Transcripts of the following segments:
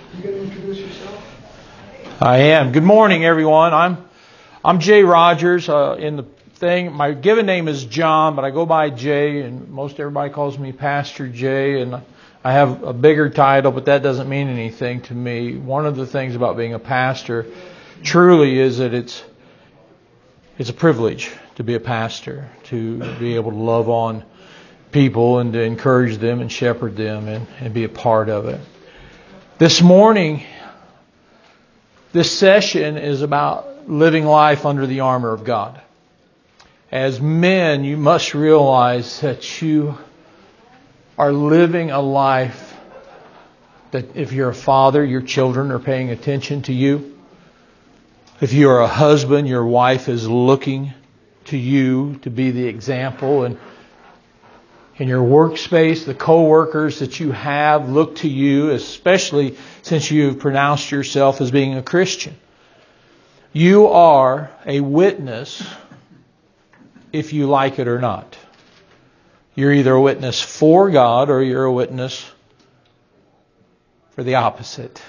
You going to introduce yourself? I am. Good morning, everyone. I'm Jay Rogers. In the thing, my given name is John, but I go by Jay, and most everybody calls me Pastor Jay. And I have a bigger title, but that doesn't mean anything to me. One of the things about being a pastor truly is that it's a privilege to be a pastor, to be able to love on people and to encourage them and shepherd them and be a part of it. This morning, this session is about living life under the armor of God. As men, you must realize that you are living a life that if you're a father, your children are paying attention to you. If you're a husband, your wife is looking to you to be the example. And in your workspace, the co-workers that you have look to you, especially since you've pronounced yourself as being a Christian. You are a witness if you like it or not. You're either a witness for God or you're a witness for the opposite.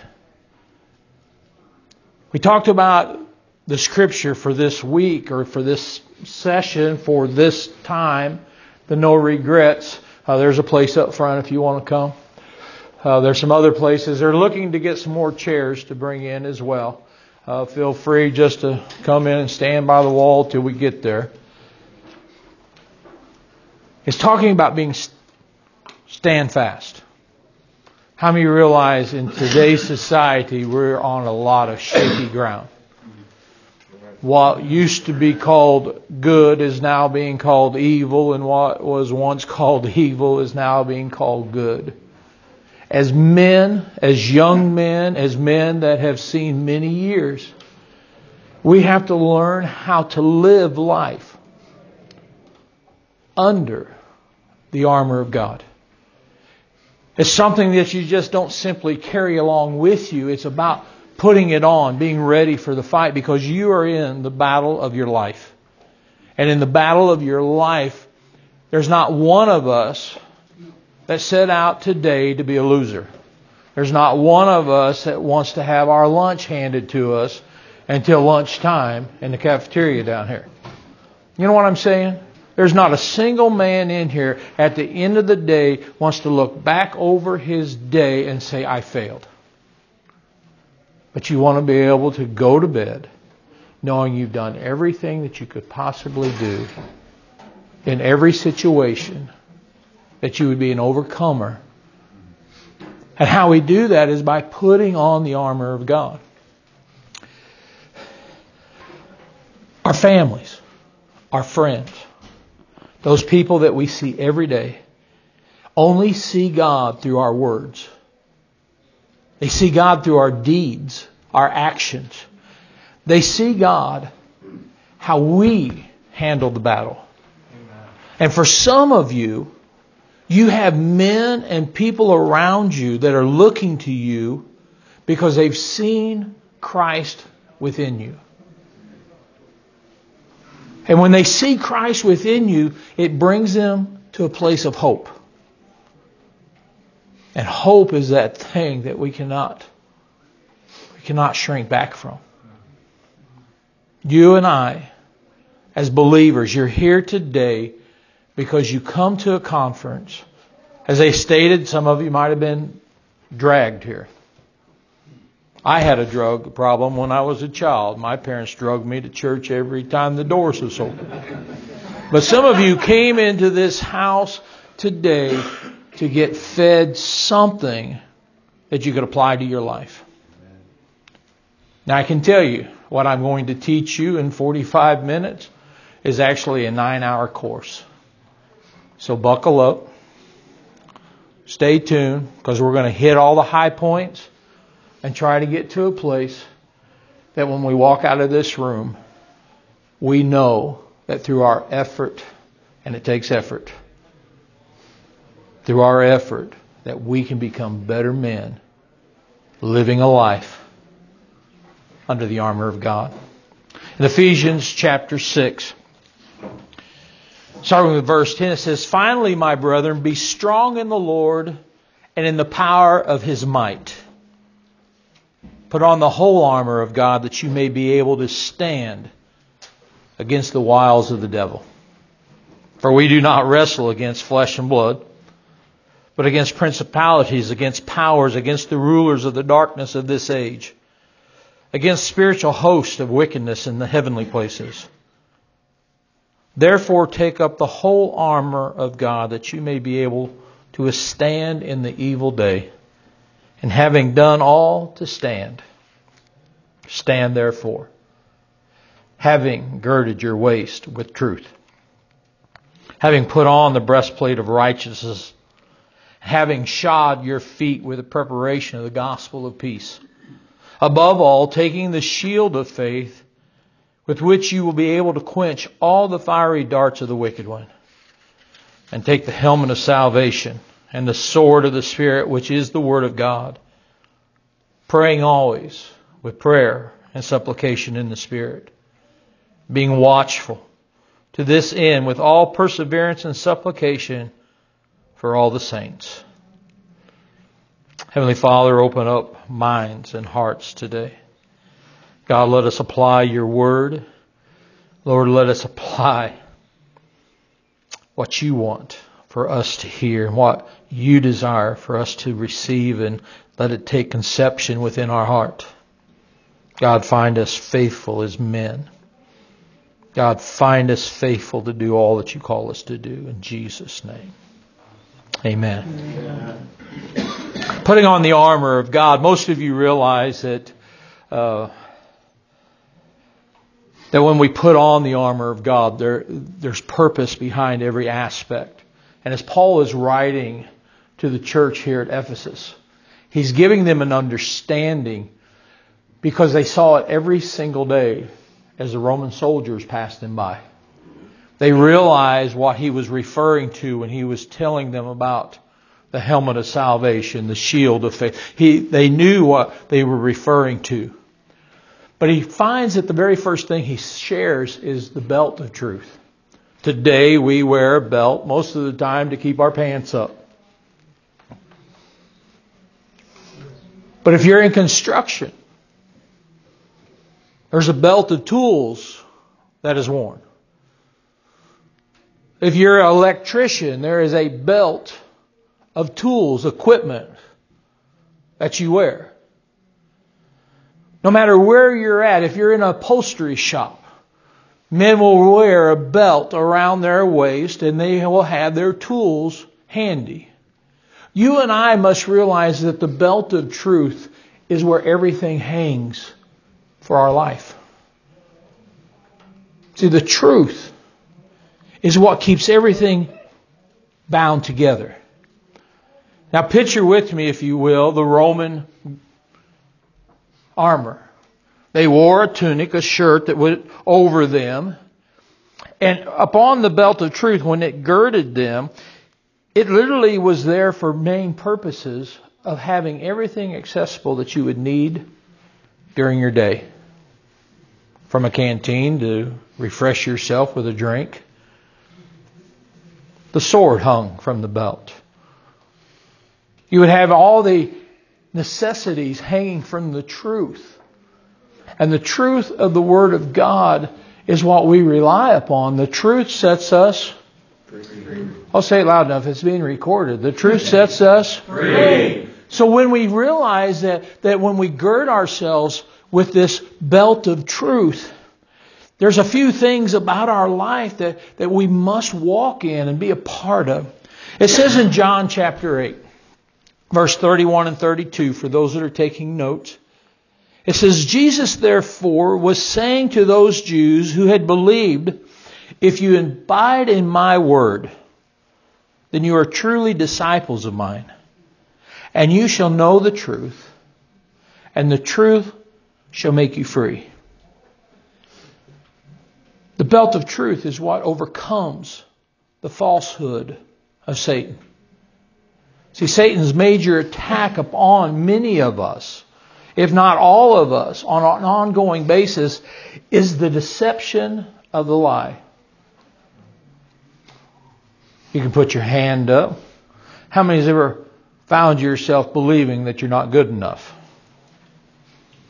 We talked about the scripture for this week or for this session, for this time, the no regrets. There's a place up front if you want to come. There's some other places. They're looking to get some more chairs to bring in as well. Feel free just to come in and stand by the wall till we get there. It's talking about being stand fast. How many realize in today's society we're on a lot of shaky ground? What used to be called good is now being called evil, and what was once called evil is now being called good. As men, as young men, as men that have seen many years, we have to learn how to live life under the armor of God. It's something that you just don't simply carry along with you. It's about putting it on, being ready for the fight, because you are in the battle of your life. And in the battle of your life, there's not one of us that set out today to be a loser. There's not one of us that wants to have our lunch handed to us until lunchtime in the cafeteria down here. You know what I'm saying? There's not a single man in here at the end of the day wants to look back over his day and say, I failed. But you want to be able to go to bed knowing you've done everything that you could possibly do in every situation, that you would be an overcomer. And how we do that is by putting on the armor of God. Our families, our friends, those people that we see every day, only see God through our words. They see God through our deeds, our actions. They see God how we handle the battle. And for some of you, you have men and people around you that are looking to you because they've seen Christ within you. And when they see Christ within you, it brings them to a place of hope. And hope is that thing that we cannot shrink back from. You and I, as believers, you're here today because you come to a conference. As they stated, some of you might have been dragged here. I had a drug problem when I was a child. My parents drugged me to church every time the doors was open. But some of you came into this house today to get fed something that you could apply to your life. Now I can tell you what I'm going to teach you in 45 minutes is actually a 9-hour course. So buckle up. Stay tuned, because we're going to hit all the high points and try to get to a place that when we walk out of this room, we know that through our effort, and it takes effort, through our effort, that we can become better men living a life under the armor of God. In Ephesians chapter 6, starting with verse 10, it says, "Finally, my brethren, be strong in the Lord and in the power of His might. Put on the whole armor of God that you may be able to stand against the wiles of the devil. For we do not wrestle against flesh and blood, but against principalities, against powers, against the rulers of the darkness of this age, against spiritual hosts of wickedness in the heavenly places. Therefore take up the whole armor of God that you may be able to withstand in the evil day. And having done all to stand, stand therefore, having girded your waist with truth, having put on the breastplate of righteousness, having shod your feet with the preparation of the gospel of peace. Above all, taking the shield of faith, with which you will be able to quench all the fiery darts of the wicked one. And take the helmet of salvation and the sword of the Spirit, which is the Word of God, praying always with prayer and supplication in the Spirit, being watchful to this end with all perseverance and supplication for all the saints. Heavenly Father, open up minds and hearts today. God, let us apply your word. Lord, let us apply what you want for us to hear and what you desire for us to receive, and let it take conception within our heart. God, find us faithful as men. God, find us faithful to do all that you call us to do. In Jesus' name. Amen. Putting on the armor of God. Most of you realize that that when we put on the armor of God, there's purpose behind every aspect. And as Paul is writing to the church here at Ephesus, he's giving them an understanding because they saw it every single day as the Roman soldiers passed them by. They realized what he was referring to when he was telling them about the helmet of salvation, the shield of faith. They knew what they were referring to. But he finds that the very first thing he shares is the belt of truth. Today we wear a belt most of the time to keep our pants up. But if you're in construction, there's a belt of tools that is worn. If you're an electrician, there is a belt of tools, equipment that you wear. No matter where you're at, if you're in a upholstery shop, men will wear a belt around their waist and they will have their tools handy. You and I must realize that the belt of truth is where everything hangs for our life. See, the truth is what keeps everything bound together. Now picture with me, if you will, the Roman armor. They wore a tunic, a shirt that went over them. And upon the belt of truth, when it girded them, it literally was there for main purposes of having everything accessible that you would need during your day. From a canteen to refresh yourself with a drink. The sword hung from the belt. You would have all the necessities hanging from the truth. And the truth of the Word of God is what we rely upon. The truth sets us free. I'll say it loud enough. It's being recorded. The truth sets us free. So when we realize that when we gird ourselves with this belt of truth, there's a few things about our life that we must walk in and be a part of. It says in John chapter 8, verse 31 and 32, for those that are taking notes, it says, Jesus therefore was saying to those Jews who had believed, if you abide in my word, then you are truly disciples of mine, and you shall know the truth, and the truth shall make you free. The belt of truth is what overcomes the falsehood of Satan. See, Satan's major attack upon many of us, if not all of us, on an ongoing basis, is the deception of the lie. You can put your hand up. How many has ever found yourself believing that you're not good enough?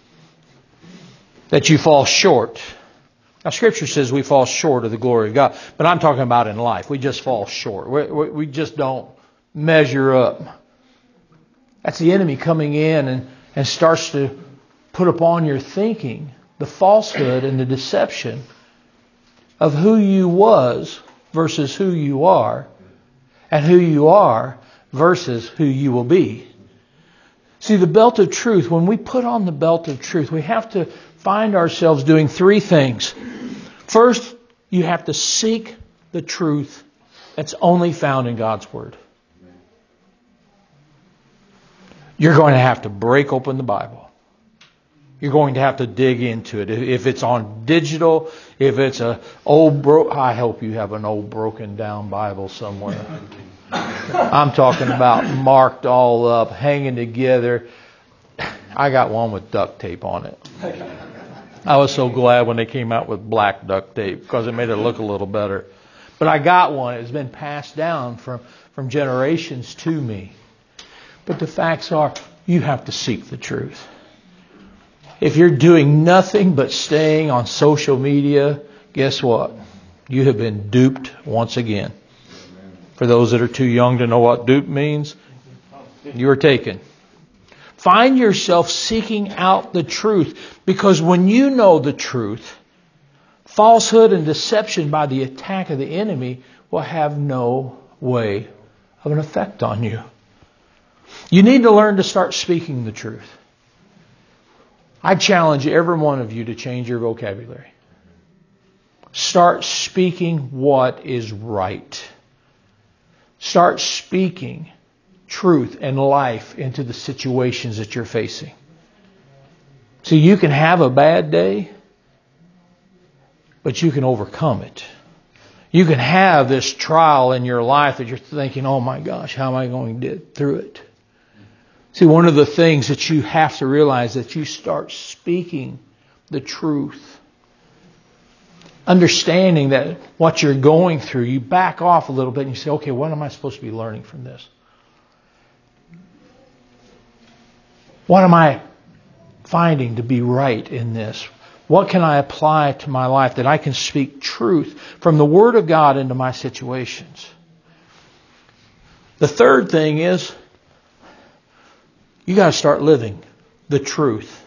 that you fall short. Now, Scripture says we fall short of the glory of God. But I'm talking about in life. We just fall short. We just don't measure up. That's the enemy coming in and starts to put upon your thinking the falsehood and the deception of who you was versus who you are, and who you are versus who you will be. See, the belt of truth, when we put on the belt of truth, we have to find ourselves doing three things. First, you have to seek the truth that's only found in God's Word. You're going to have to break open the Bible. You're going to have to dig into it. If it's on digital, if it's I hope you have an old broken down Bible somewhere. I'm talking about marked all up, hanging together. I got one with duct tape on it. I was so glad when they came out with black duct tape because it made it look a little better. But I got one. It's been passed down from generations to me. But the facts are, you have to seek the truth. If you're doing nothing but staying on social media, guess what? You have been duped once again. For those that are too young to know what dupe means, you are taken. Find yourself seeking out the truth, because when you know the truth, falsehood and deception by the attack of the enemy will have no way of an effect on you. You need to learn to start speaking the truth. I challenge every one of you to change your vocabulary. Start speaking what is right. Start speaking truth and life into the situations that you're facing. See, you can have a bad day, but you can overcome it. You can have this trial in your life that you're thinking, oh my gosh, how am I going to get through it? See, one of the things that you have to realize is that you start speaking the truth. Understanding that what you're going through, you back off a little bit and you say, okay, what am I supposed to be learning from this? What am I finding to be right in this? What can I apply to my life that I can speak truth from the Word of God into my situations? The third thing is, you got to start living the truth.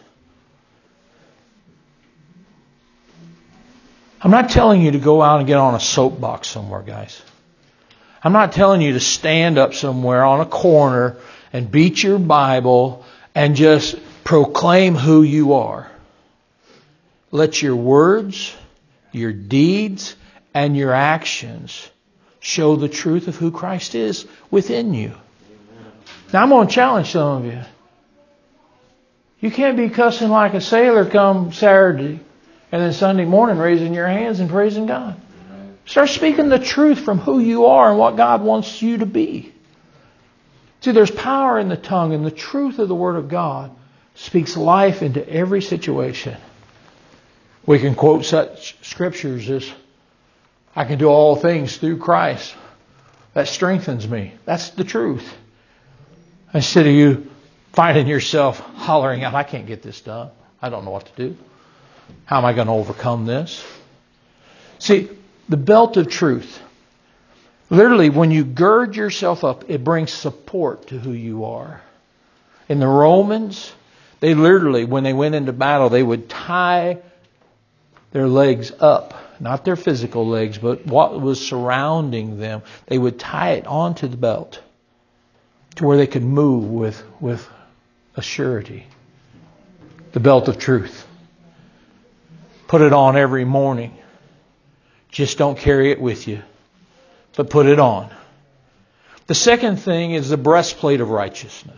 I'm not telling you to go out and get on a soapbox somewhere, guys. I'm not telling you to stand up somewhere on a corner and beat your Bible and just proclaim who you are. Let your words, your deeds, and your actions show the truth of who Christ is within you. Now, I'm going to challenge some of you. You can't be cussing like a sailor come Saturday and then Sunday morning raising your hands and praising God. Start speaking the truth from who you are and what God wants you to be. See, there's power in the tongue, and the truth of the Word of God speaks life into every situation. We can quote such scriptures as, I can do all things through Christ that strengthens me. That's the truth. Instead of you finding yourself hollering out, I can't get this done. I don't know what to do. How am I going to overcome this? See, the belt of truth. Literally, when you gird yourself up, it brings support to who you are. In the Romans, they literally, when they went into battle, they would tie their legs up. Not their physical legs, but what was surrounding them. They would tie it onto the belt to where they could move with a surety. The belt of truth. Put it on every morning. Just don't carry it with you, but put it on. The second thing is the breastplate of righteousness.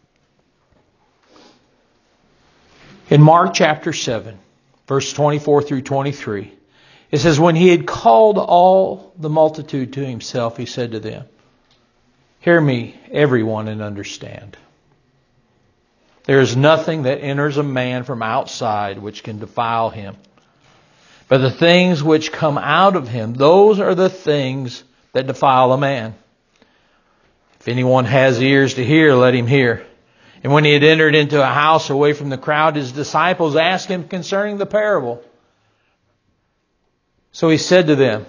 In Mark chapter 7, verse 24 through 23, it says, when he had called all the multitude to himself, he said to them, hear me, everyone, and understand. There is nothing that enters a man from outside which can defile him. But the things which come out of him, those are the things that defile a man. If anyone has ears to hear, let him hear. And when he had entered into a house away from the crowd, his disciples asked him concerning the parable. So he said to them,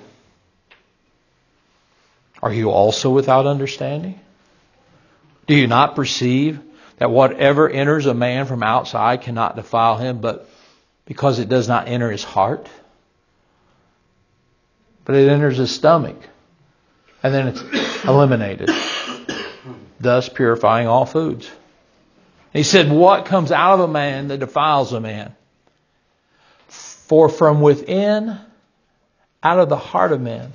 are you also without understanding? Do you not perceive that whatever enters a man from outside cannot defile him, but because it does not enter his heart, but it enters his stomach, and then it's eliminated, thus purifying all foods? He said, what comes out of a man that defiles a man? For from within, out of the heart of man,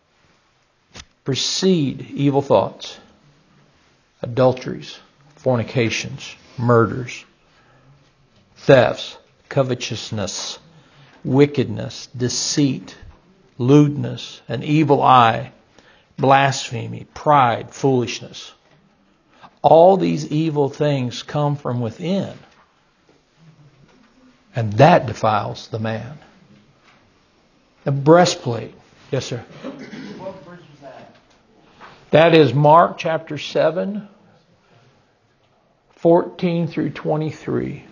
proceed evil thoughts, adulteries, fornications, murders, thefts, covetousness, wickedness, deceit, lewdness, an evil eye, blasphemy, pride, foolishness. All these evil things come from within, and that defiles the man. The breastplate. Yes, sir. What verse was that? That is Mark chapter 7, 14 through 23.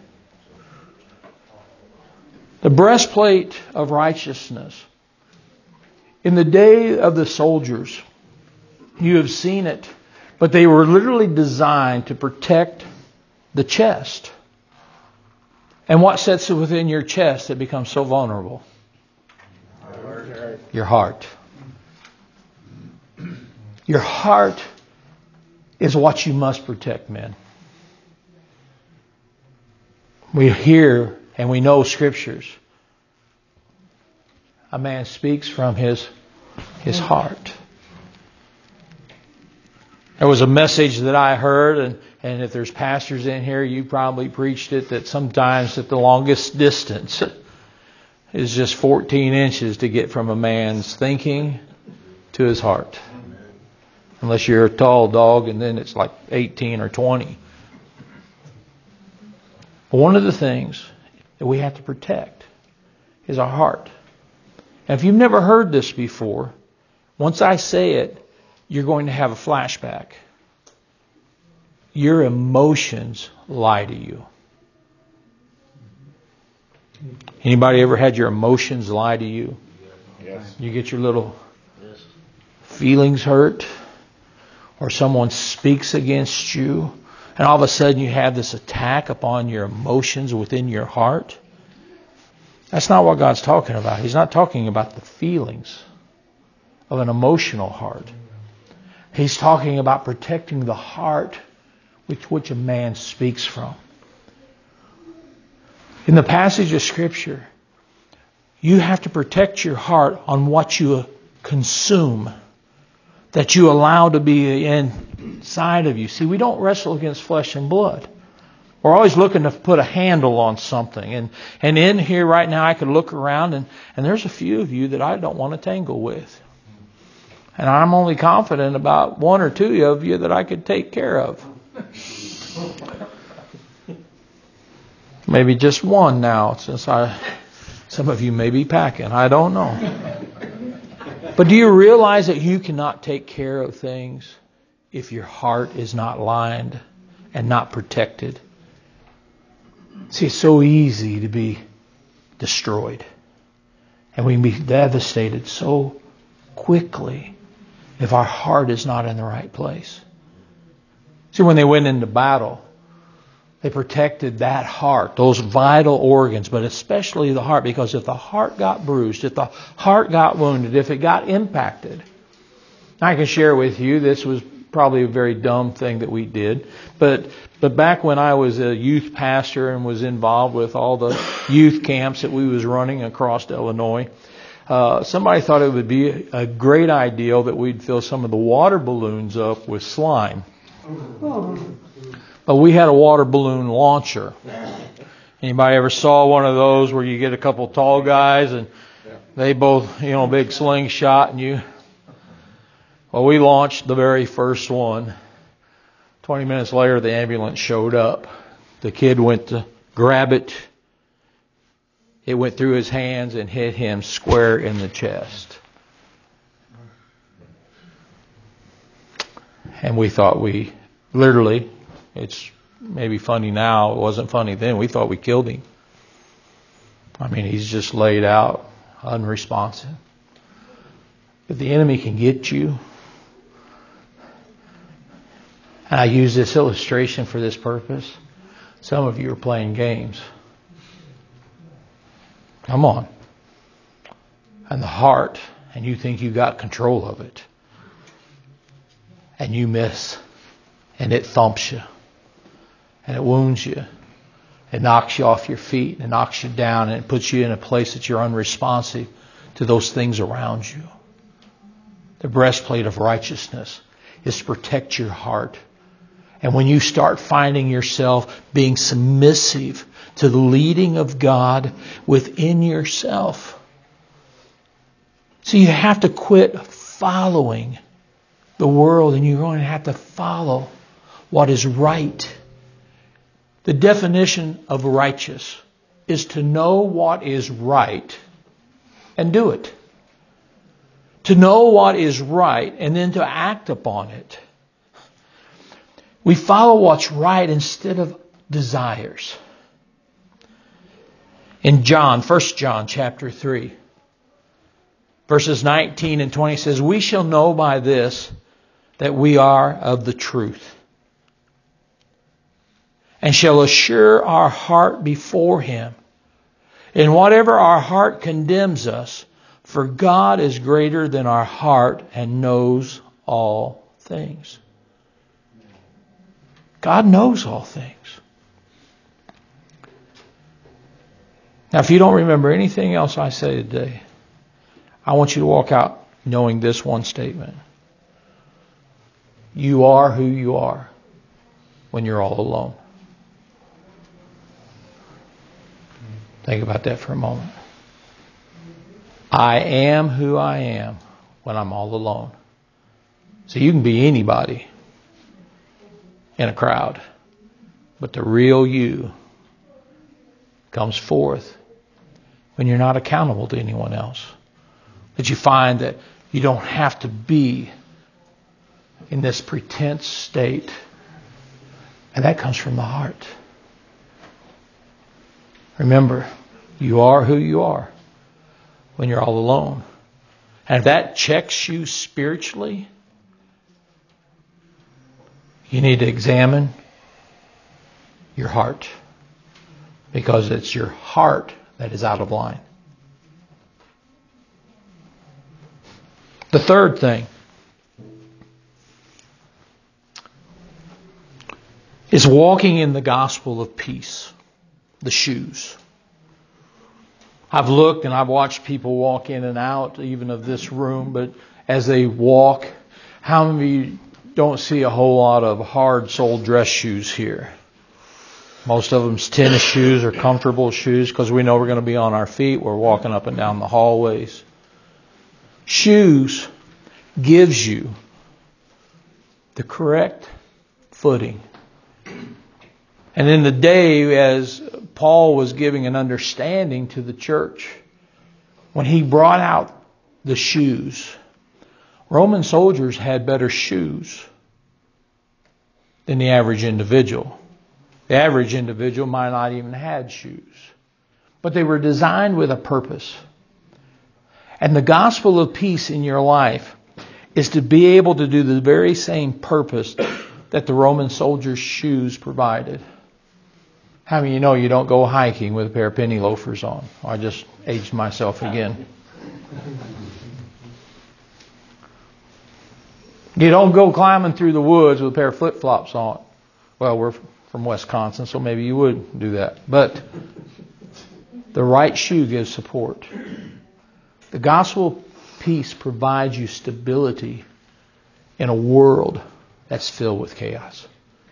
The breastplate of righteousness. In the day of the soldiers, you have seen it, but they were literally designed to protect the chest. And what sits within your chest that becomes so vulnerable? Your heart. Your heart is what you must protect, men. We hear and we know scriptures. A man speaks from his heart. There was a message that I heard, and if there's pastors in here, you probably preached it, that sometimes at the longest distance is just 14 inches to get from a man's thinking to his heart. Unless you're a tall dog, and then it's like 18 or 20. But one of the things that we have to protect is our heart. And if you've never heard this before, once I say it, you're going to have a flashback. Your emotions lie to you. Anybody ever had your emotions lie to you? Yes. You get your little feelings hurt, or someone speaks against you, and all of a sudden you have this attack upon your emotions within your heart. That's not what God's talking about. He's not talking about the feelings of an emotional heart. He's talking about protecting the heart with which a man speaks from. In the passage of Scripture, you have to protect your heart on what you consume, that you allow to be inside of you. See, we don't wrestle against flesh and blood. We're always looking to put a handle on something. And in here right now, I could look around, and there's a few of you that I don't want to tangle with. And I'm only confident about one or two of you that I could take care of. Maybe just one now, since some of you may be packing. I don't know. But do you realize that you cannot take care of things if your heart is not lined and not protected? See, it's so easy to be destroyed. And we can be devastated so quickly if our heart is not in the right place. See, when they went into battle, they protected that heart, those vital organs, but especially the heart, because if the heart got bruised, if the heart got wounded, if it got impacted, I can share with you, this was probably a very dumb thing that we did, but back when I was a youth pastor and was involved with all the youth camps that we was running across Illinois, somebody thought it would be a great idea that we'd fill some of the water balloons up with slime. But we had a water balloon launcher. Anybody ever saw one of those where you get a couple tall guys and they both, big slingshot and you... Well, we launched the very first one. 20 minutes later, the ambulance showed up. The kid went to grab it. It went through his hands and hit him square in the chest. And we thought it's maybe funny now. It wasn't funny then. We thought we killed him. I mean, he's just laid out, unresponsive. But the enemy can get you. And I use this illustration for this purpose. Some of you are playing games. Come on. And the heart, and you think you got control of it. And you miss. And it thumps you. And it wounds you. It knocks you off your feet. And it knocks you down. And it puts you in a place that you're unresponsive to those things around you. The breastplate of righteousness is to protect your heart. And when you start finding yourself being submissive to the leading of God within yourself. So you have to quit following the world, and you're going to have to follow what is right. The definition of righteous is to know what is right and do it. To know what is right and then to act upon it. We follow what's right instead of desires. In 1 John chapter 3, verses 19 and 20 says, "We shall know by this that we are of the truth, and shall assure our heart before Him. In whatever our heart condemns us, for God is greater than our heart and knows all things." God knows all things. Now, if you don't remember anything else I say today, I want you to walk out knowing this one statement. You are who you are when you're all alone. Think about that for a moment. I am who I am when I'm all alone. So you can be anybody in a crowd, but the real you comes forth when you're not accountable to anyone else. That you find that you don't have to be in this pretense state. And that comes from the heart. Remember, you are who you are when you're all alone. And if that checks you spiritually, you need to examine your heart. Because it's your heart that is out of line. The third thing is walking in the gospel of peace. The shoes. I've looked and I've watched people walk in and out, even of this room, but as they walk, how many of you don't see a whole lot of hard-soled dress shoes here? Most of them's tennis shoes or comfortable shoes because we know we're going to be on our feet. We're walking up and down the hallways. Shoes gives you the correct footing. And in the day, as Paul was giving an understanding to the church, when he brought out the shoes, Roman soldiers had better shoes than the average individual. The average individual might not even have shoes. But they were designed with a purpose. And the gospel of peace in your life is to be able to do the very same purpose that the Roman soldiers' shoes provided. How many of you know you don't go hiking with a pair of penny loafers on? I just aged myself again. You don't go climbing through the woods with a pair of flip-flops on. Well, we're from Wisconsin, so maybe you would do that. But the right shoe gives support. The gospel of peace provides you stability in a world that's filled with chaos.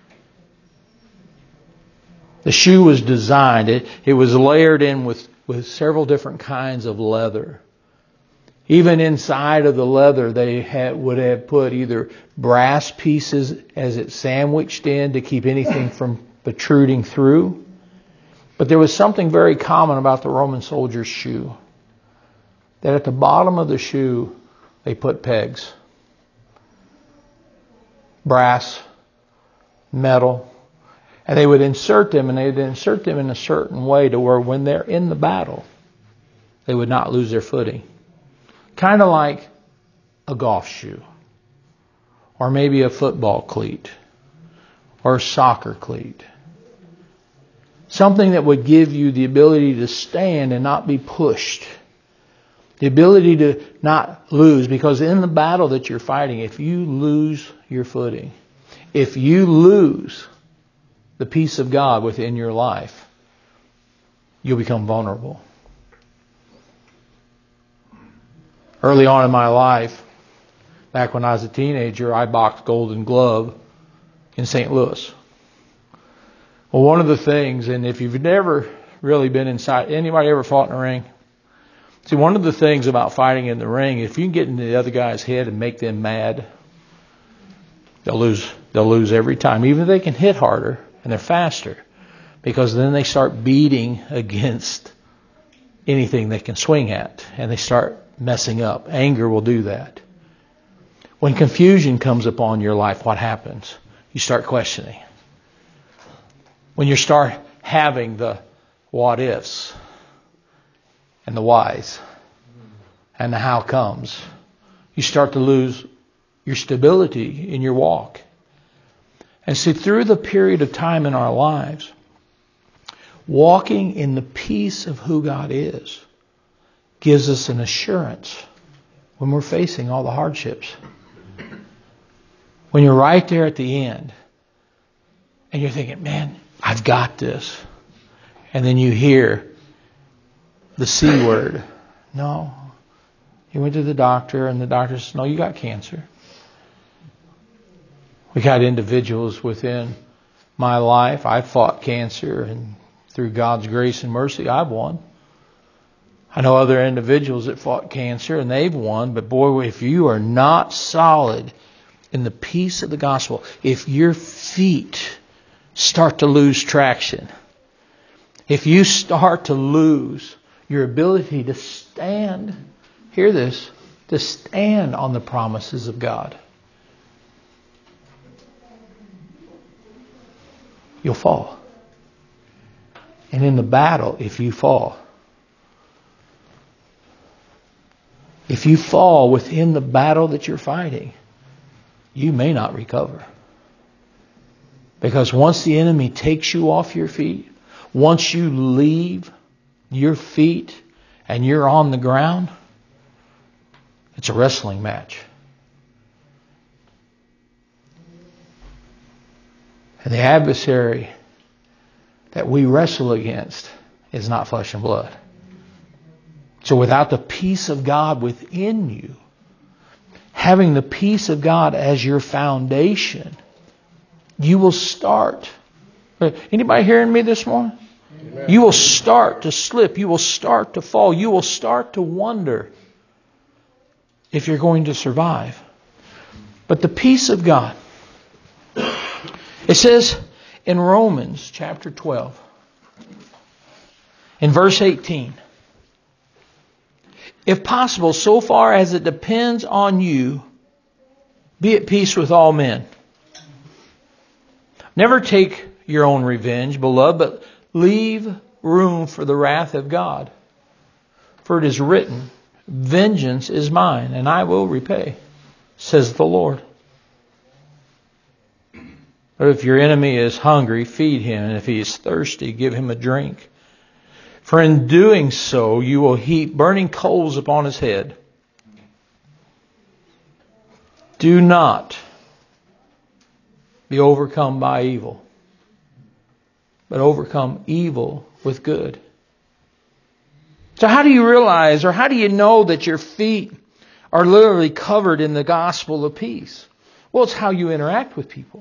The shoe was designed, it was layered in with several different kinds of leather. Even inside of the leather, they would have put either brass pieces as it sandwiched in to keep anything from protruding through. But there was something very common about the Roman soldier's shoe. That at the bottom of the shoe, they put pegs. Brass, metal. And they would insert them, and they would insert them in a certain way to where when they're in the battle, they would not lose their footing. Kind of like a golf shoe, or maybe a football cleat, or a soccer cleat. Something that would give you the ability to stand and not be pushed. The ability to not lose, because in the battle that you're fighting, if you lose your footing, if you lose the peace of God within your life, you'll become vulnerable. Early on in my life, back when I was a teenager, I boxed Golden Glove in St. Louis. Well, one of the things, and if you've never really been inside, anybody ever fought in a ring? See, one of the things about fighting in the ring, if you can get into the other guy's head and make them mad, they'll lose. They'll lose every time. Even if they can hit harder and they're faster, because then they start beating against anything they can swing at, and they start messing up. Anger will do that. When confusion comes upon your life, what happens? You start questioning. When you start having the what ifs and the whys and the how comes, you start to lose your stability in your walk. And see, through the period of time in our lives, walking in the peace of who God is gives us an assurance when we're facing all the hardships. When you're right there at the end and you're thinking, man, I've got this. And then you hear the C word. No. You went to the doctor and the doctor says, no, you got cancer. We got individuals within my life. I've fought cancer, and through God's grace and mercy, I've won. I know other individuals that fought cancer and they've won, but boy, if you are not solid in the peace of the gospel, if your feet start to lose traction, if you start to lose your ability to stand, hear this, to stand on the promises of God, you'll fall. And in the battle, if you fall within the battle that you're fighting, you may not recover. Because once the enemy takes you off your feet, once you leave your feet and you're on the ground, it's a wrestling match. And the adversary that we wrestle against is not flesh and blood. So without the peace of God within you, having the peace of God as your foundation, you will start. Anybody hearing me this morning? Amen. You will start to slip. You will start to fall. You will start to wonder if you're going to survive. But the peace of God. It says in Romans chapter 12, in verse 18, if possible, so far as it depends on you, be at peace with all men. Never take your own revenge, beloved, but leave room for the wrath of God. For it is written, vengeance is mine, and I will repay, says the Lord. But if your enemy is hungry, feed him, and if he is thirsty, give him a drink. For in doing so, you will heap burning coals upon his head. Do not be overcome by evil, but overcome evil with good. So how do you realize, or how do you know that your feet are literally covered in the gospel of peace? Well, it's how you interact with people.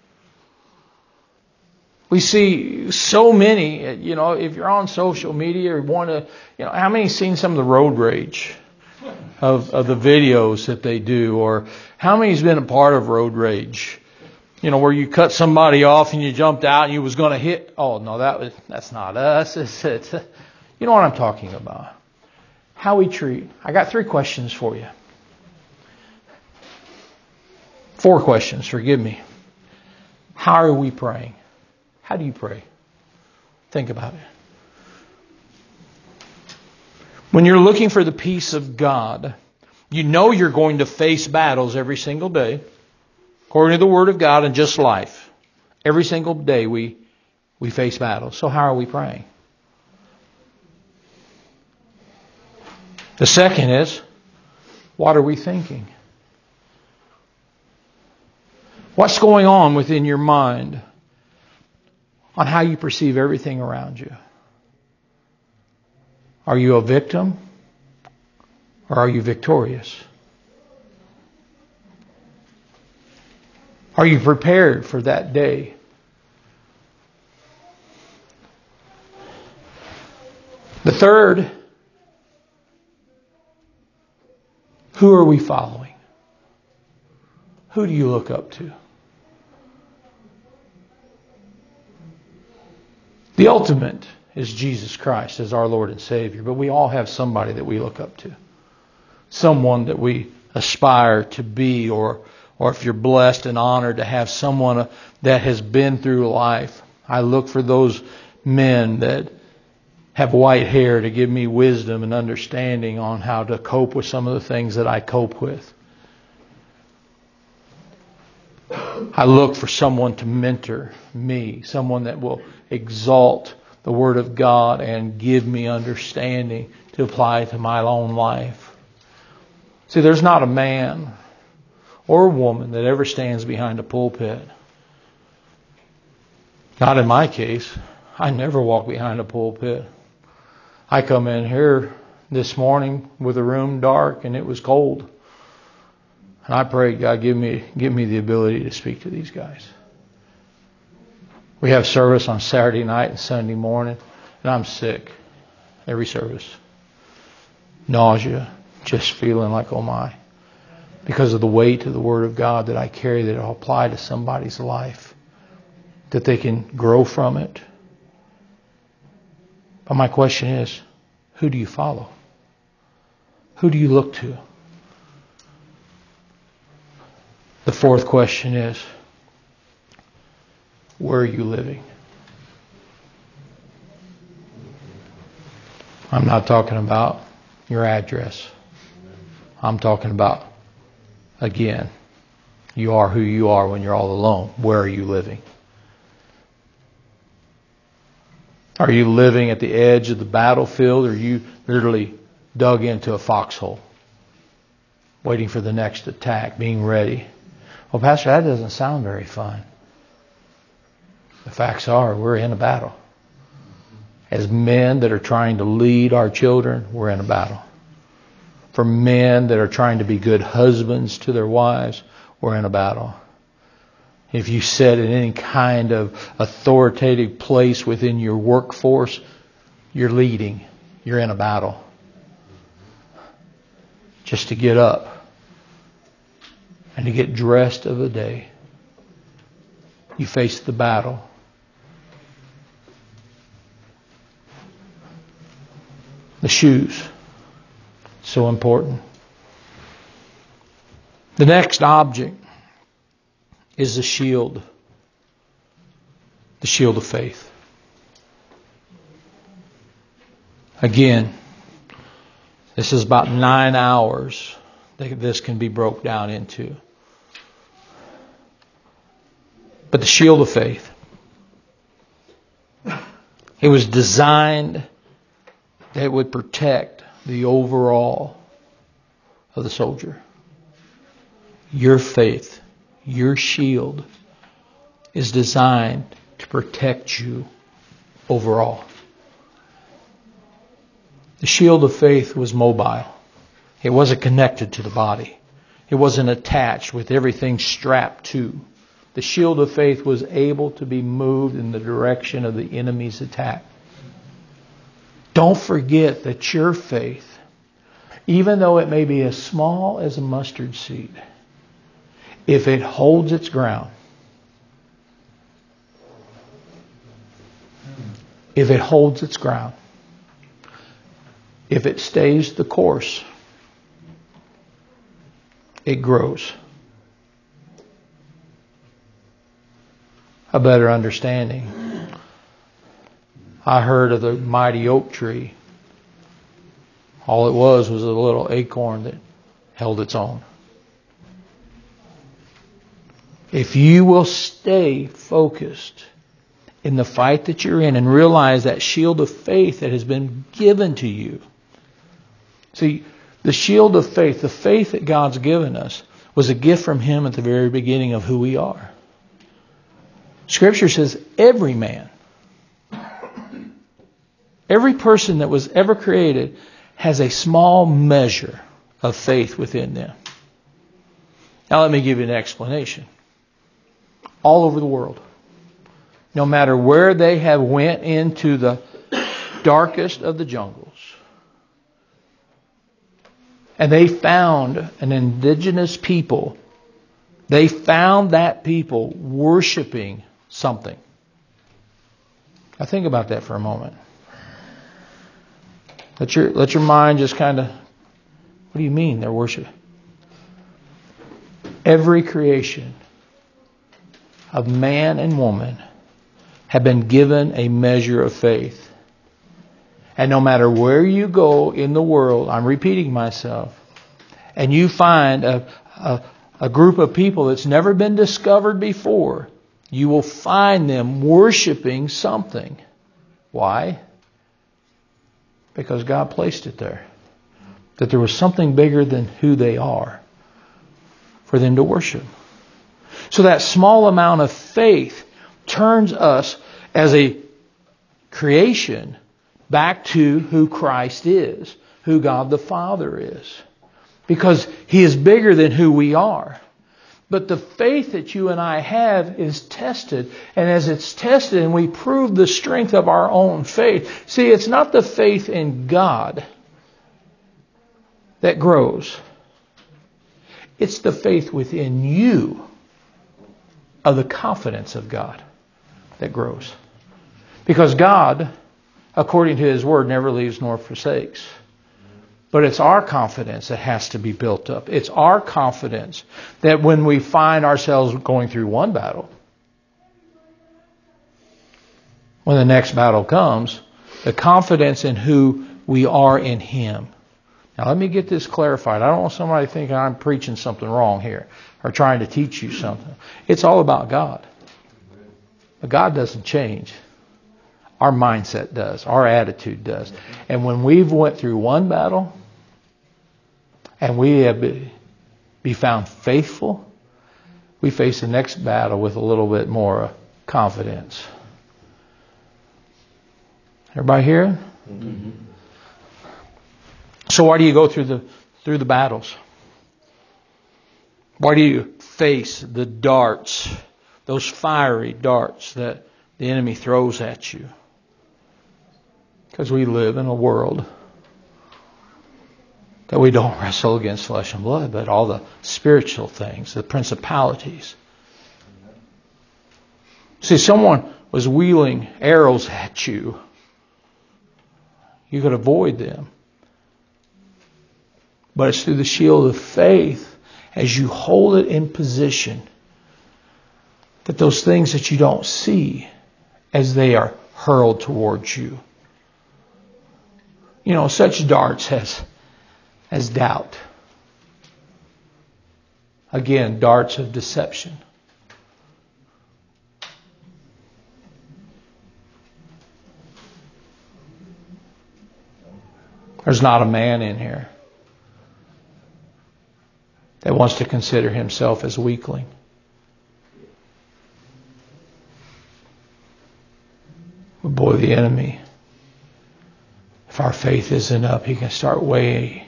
We see so many, if you're on social media or want to, how many have seen some of the road rage of the videos that they do? Or how many's been a part of road rage? Where you cut somebody off and you jumped out and you was going to hit. Oh, no, that's not us. It's you know what I'm talking about. How we treat. I got 3 questions for you. 4 questions, forgive me. How are we praying? How do you pray? Think about it. When you're looking for the peace of God, you know you're going to face battles every single day. According to the Word of God and just life. Every single day we face battles. So how are we praying? The second is, what are we thinking? What's going on within your mind on how you perceive everything around you? Are you a victim or are you victorious? Are you prepared for that day? The third, who are we following? Who do you look up to? The ultimate is Jesus Christ as our Lord and Savior, but we all have somebody that we look up to. Someone that we aspire to be, or if you're blessed and honored to have someone that has been through life. I look for those men that have white hair to give me wisdom and understanding on how to cope with some of the things that I cope with. I look for someone to mentor me, someone that will exalt the Word of God and give me understanding to apply to my own life. See, there's not a man or a woman that ever stands behind a pulpit. Not in my case. I never walk behind a pulpit. I come in here this morning with the room dark and it was cold. And I pray, God, give me the ability to speak to these guys. We have service on Saturday night and Sunday morning, and I'm sick every service. Nausea, just feeling like, oh my. Because of the weight of the Word of God that I carry, that will apply to somebody's life, that they can grow from it. But my question is, who do you follow? Who do you look to? The fourth question is, where are you living? I'm not talking about your address. I'm talking about, again, you are who you are when you're all alone. Where are you living? Are you living at the edge of the battlefield, or are you literally dug into a foxhole, waiting for the next attack, being ready? Well, Pastor, that doesn't sound very fun. The facts are, we're in a battle. As men that are trying to lead our children, we're in a battle. For men that are trying to be good husbands to their wives, we're in a battle. If you sit in any kind of authoritative place within your workforce, you're leading. You're in a battle. Just to get up and to get dressed of the day, you face the battle. The shoes, so important. The next object is the shield of faith. Again, this is about 9 hours that this can be broke down into. But the shield of faith, it was designed that it would protect the overall of the soldier. Your faith, your shield, is designed to protect you overall. The shield of faith was mobile. It wasn't connected to the body. It wasn't attached with everything strapped to. The shield of faith was able to be moved in the direction of the enemy's attack. Don't forget that your faith, even though it may be as small as a mustard seed, if it holds its ground, if it stays the course, it grows. A better understanding. I heard of the mighty oak tree. All it was a little acorn that held its own. If you will stay focused in the fight that you're in and realize that shield of faith that has been given to you. See, the shield of faith, the faith that God's given us, was a gift from Him at the very beginning of who we are. Scripture says every man, every person that was ever created has a small measure of faith within them. Now let me give you an explanation. All over the world, no matter where they have went into the darkest of the jungles, and they found an indigenous people, they found that people worshiping something. Now think about that for a moment. Let your mind just kind of, what do you mean they're worshiping? Every creation of man and woman have been given a measure of faith. And no matter where you go in the world, I'm repeating myself, and you find a group of people that's never been discovered before, you will find them worshiping something. Why? Because God placed it there. That there was something bigger than who they are for them to worship. So that small amount of faith turns us as a creation back to who Christ is, who God the Father is. Because He is bigger than who we are. But the faith that you and I have is tested. And as it's tested and we prove the strength of our own faith. See, it's not the faith in God that grows. It's the faith within you of the confidence of God that grows. Because God, according to His Word, never leaves nor forsakes. But it's our confidence that has to be built up. It's our confidence that when we find ourselves going through one battle, when the next battle comes, the confidence in who we are in Him. Now let me get this clarified. I don't want somebody thinking I'm preaching something wrong here or trying to teach you something. It's all about God. But God doesn't change. Our mindset does. Our attitude does. And when we've went through one battle and we have be found faithful, we face the next battle with a little bit more confidence. Everybody here? Mm-hmm. So why do you go through the battles? Why do you face the darts, those fiery darts that the enemy throws at you? Because we live in a world that we don't wrestle against flesh and blood, but all the spiritual things, the principalities. See, someone was wheeling arrows at you. You could avoid them. But it's through the shield of faith, as you hold it in position, that those things that you don't see, as they are hurled towards you. You know, such darts as doubt. Again, darts of deception. There's not a man in here that wants to consider himself as a weakling. But boy, the enemy, if our faith isn't up, he can start weighing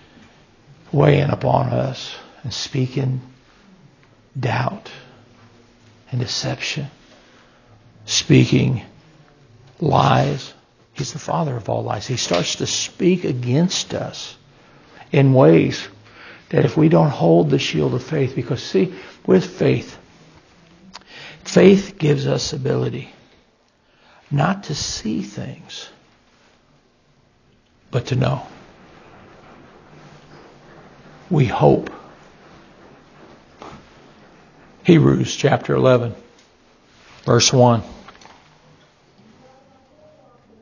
upon us and speaking doubt and deception, speaking lies. He's the father of all lies. He starts to speak against us in ways that if we don't hold the shield of faith, because see, with faith gives us ability not to see things, but to know. We hope. Hebrews chapter 11, verse 1.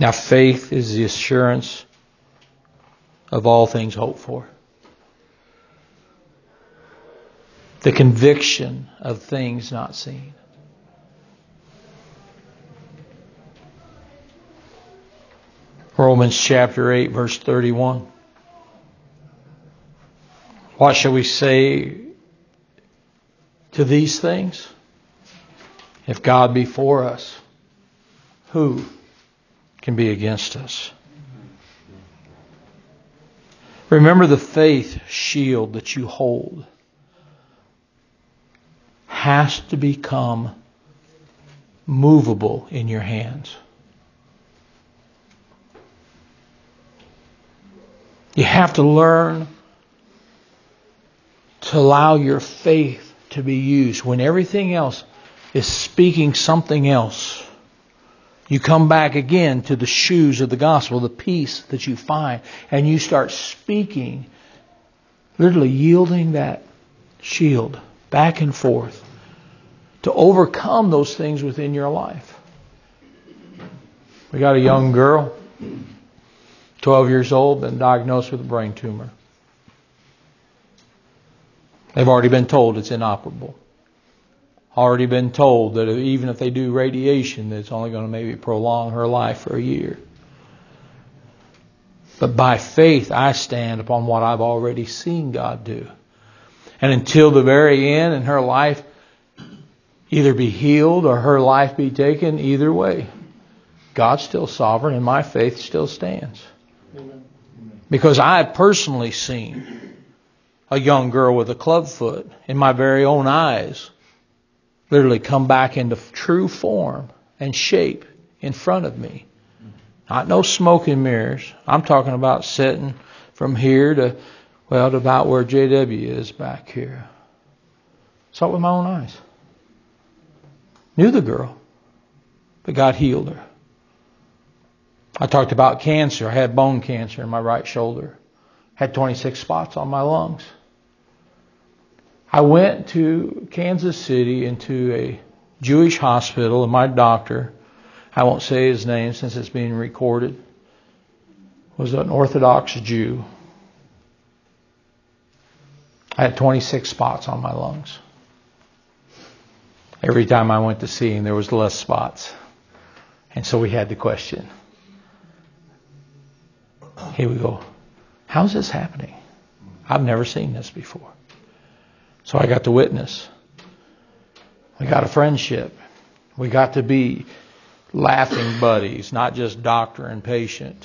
Now, faith is the assurance of all things hoped for. The conviction of things not seen. Romans chapter 8, verse 31. What shall we say to these things? If God be for us, who can be against us? Remember, the faith shield that you hold has to become movable in your hands. You have to learn to allow your faith to be used. When everything else is speaking something else, you come back again to the shoes of the gospel, the peace that you find, and you start speaking, literally yielding that shield back and forth to overcome those things within your life. We got a young girl, 12 years old, been diagnosed with a brain tumor. They've already been told it's inoperable. Already been told that even if they do radiation, that it's only going to maybe prolong her life for a year. But by faith, I stand upon what I've already seen God do. And until the very end, and her life either be healed or her life be taken, either way, God's still sovereign and my faith still stands. Because I have personally seen a young girl with a club foot in my very own eyes literally come back into true form and shape in front of me. Not no smoke and mirrors. I'm talking about sitting from here to about where JW is back here. Saw it with my own eyes. Knew the girl, but God healed her. I talked about cancer. I had bone cancer in my right shoulder. Had 26 spots on my lungs. I went to Kansas City into a Jewish hospital, and my doctor, I won't say his name since it's being recorded, was an Orthodox Jew. I had 26 spots on my lungs. Every time I went to see him, there was less spots. And so we had the question. Here we go. How's this happening? I've never seen this before. So I got to witness. We got a friendship. We got to be laughing buddies, not just doctor and patient.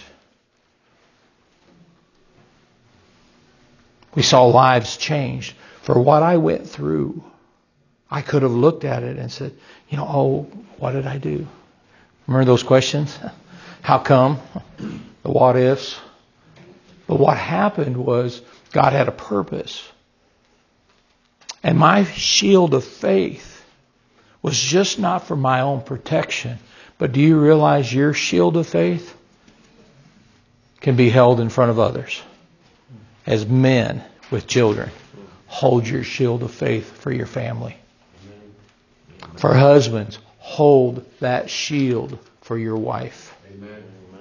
We saw lives changed. For what I went through, I could have looked at it and said, what did I do? Remember those questions? How come? The what ifs? But what happened was God had a purpose. And my shield of faith was just not for my own protection. But do you realize your shield of faith can be held in front of others? As men with children, hold your shield of faith for your family. For husbands, hold that shield for your wife. Amen.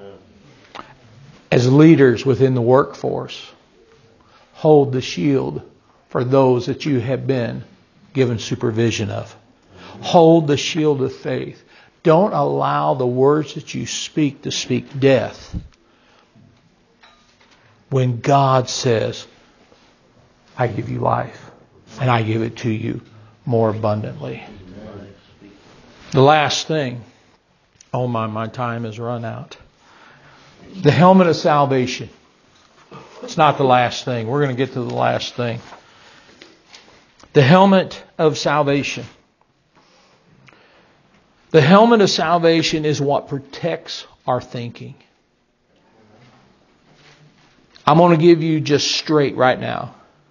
As leaders within the workforce, hold the shield for those that you have been given supervision of. Hold the shield of faith. Don't allow the words that you speak to speak death. When God says, I give you life and I give it to you more abundantly. The last thing, my time has run out. The helmet of salvation. It's not the last thing. We're going to get to the last thing. The helmet of salvation. The helmet of salvation is what protects our thinking. I'm going to give you just straight right now.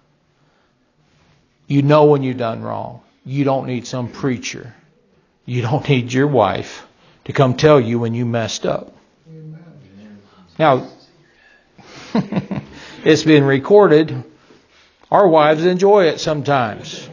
You know when you've done wrong. You don't need some preacher. You don't need your wife to come tell you when you messed up. Now, it's been recorded. Our wives enjoy it sometimes.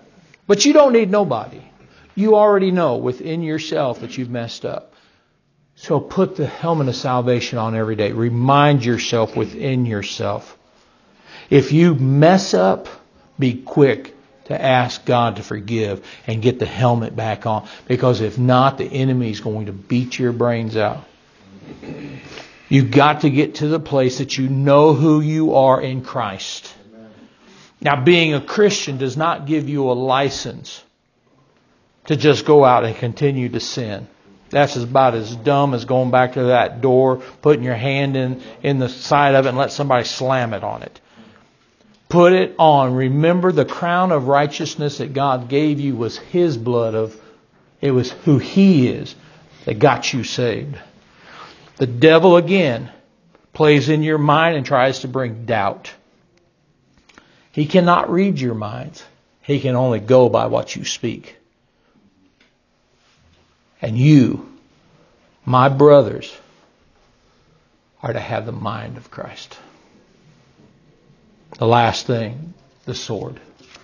But you don't need nobody. You already know within yourself that you've messed up. So put the helmet of salvation on every day. Remind yourself within yourself. If you mess up, be quick to ask God to forgive and get the helmet back on. Because if not, the enemy is going to beat your brains out. You've got to get to the place that you know who you are in Christ. Now, being a Christian does not give you a license to just go out and continue to sin. That's about as dumb as going back to that door, putting your hand in the side of it and let somebody slam it on it. Put it on. Remember, the crown of righteousness that God gave you was His blood. It was who He is that got you saved. The devil, again, plays in your mind and tries to bring doubt. He cannot read your minds. He can only go by what you speak. And you, my brothers, are to have the mind of Christ. The last thing, the sword.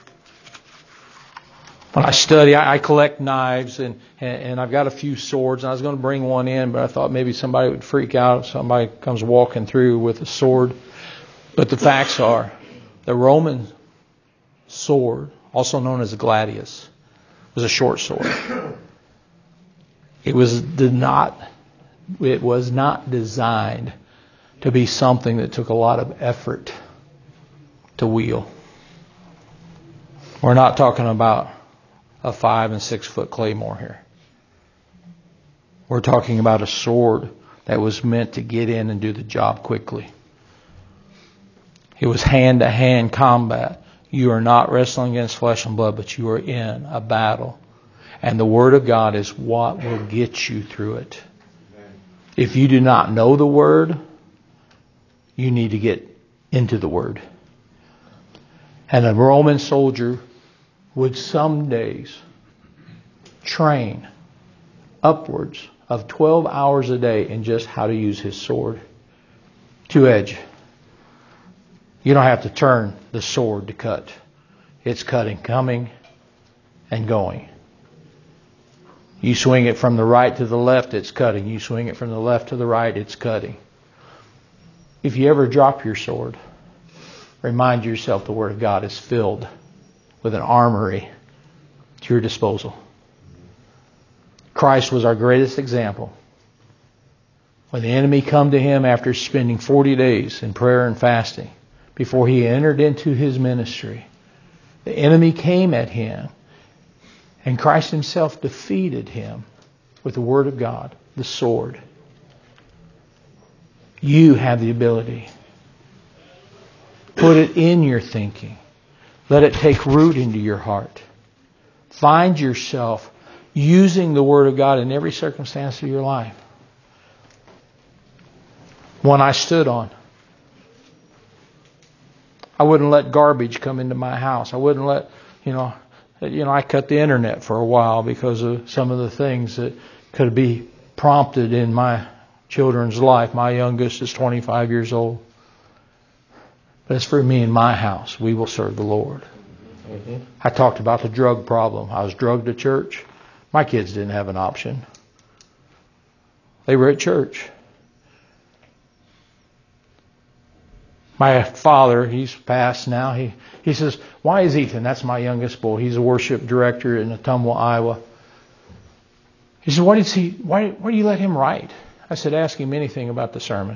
When I study, I collect knives and I've got a few swords. And I was going to bring one in, but I thought maybe somebody would freak out if somebody comes walking through with a sword. But the facts are, the Roman sword, also known as a gladius, was a short sword. It was not designed to be something that took a lot of effort to wield. We're not talking about a 5 and 6 foot claymore here. We're talking about a sword that was meant to get in and do the job quickly. It was hand-to-hand combat. You are not wrestling against flesh and blood, but you are in a battle. And the Word of God is what will get you through it. If you do not know the Word, you need to get into the Word. And a Roman soldier would some days train upwards of 12 hours a day in just how to use his sword. Two-edge. You don't have to turn the sword to cut. It's cutting, coming and going. You swing it from the right to the left, it's cutting. You swing it from the left to the right, it's cutting. If you ever drop your sword, remind yourself the Word of God is filled with an armory at your disposal. Christ was our greatest example. When the enemy come to Him after spending 40 days in prayer and fasting, before He entered into His ministry, the enemy came at Him, and Christ Himself defeated him with the Word of God, the sword. You have the ability. Put it in your thinking. Let it take root into your heart. Find yourself using the Word of God in every circumstance of your life. One I stood on. I wouldn't let garbage come into my house. I wouldn't let, I cut the internet for a while because of some of the things that could be prompted in my children's life. My youngest is 25 years old. But as for me and my house, we will serve the Lord. Mm-hmm. I talked about the drug problem. I was drugged to church. My kids didn't have an option. They were at church. My father, he's passed now. He says, "Why is Ethan?" That's my youngest boy. He's a worship director in Ottumwa, Iowa. He said, "Why do you let him write?" I said, "Ask him anything about the sermon."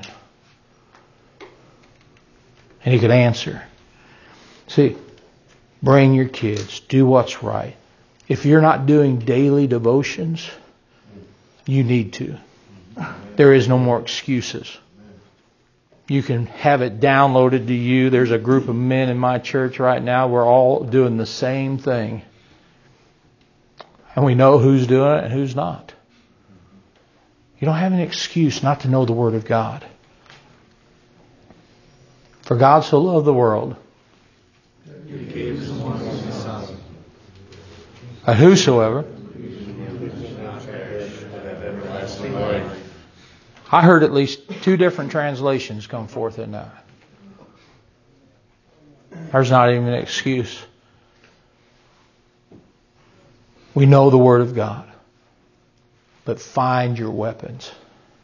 And he could answer. See, bring your kids. Do what's right. If you're not doing daily devotions, you need to. There is no more excuses. You can have it downloaded to you. There's a group of men in my church right now. We're all doing the same thing. And we know who's doing it and who's not. You don't have an excuse not to know the Word of God. For God so loved the world, He gave His one only Son, that whosoever. I heard at least 2 different translations come forth in that. There's not even an excuse. We know the Word of God. But find your weapons.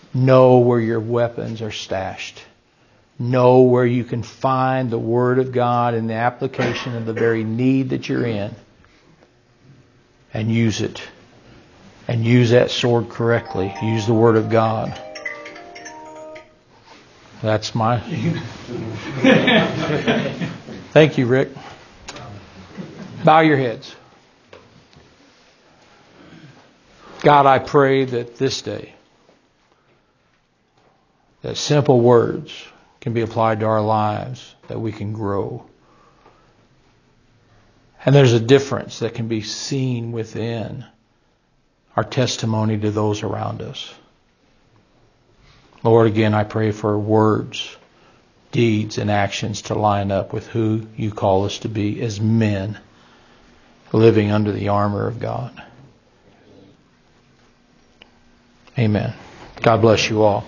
Know where your weapons are stashed. Know where you can find the Word of God in the application of the very need that you're in. And use it. And use that sword correctly. Use the Word of God. That's my... Thank you, Rick. Bow your heads. God, I pray that this day, that simple words can be applied to our lives, that we can grow. And there's a difference that can be seen within our testimony to those around us. Lord, again, I pray for words, deeds, and actions to line up with who you call us to be as men living under the armor of God. Amen. God bless you all.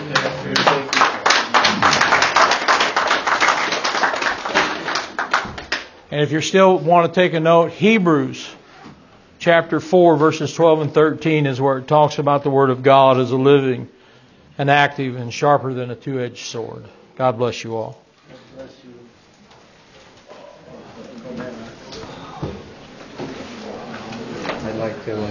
And if you still want to take a note, Hebrews chapter 4, verses 12 and 13 is where it talks about the Word of God as a living and active and sharper than a two-edged sword. God bless you all. God bless you. I'd like to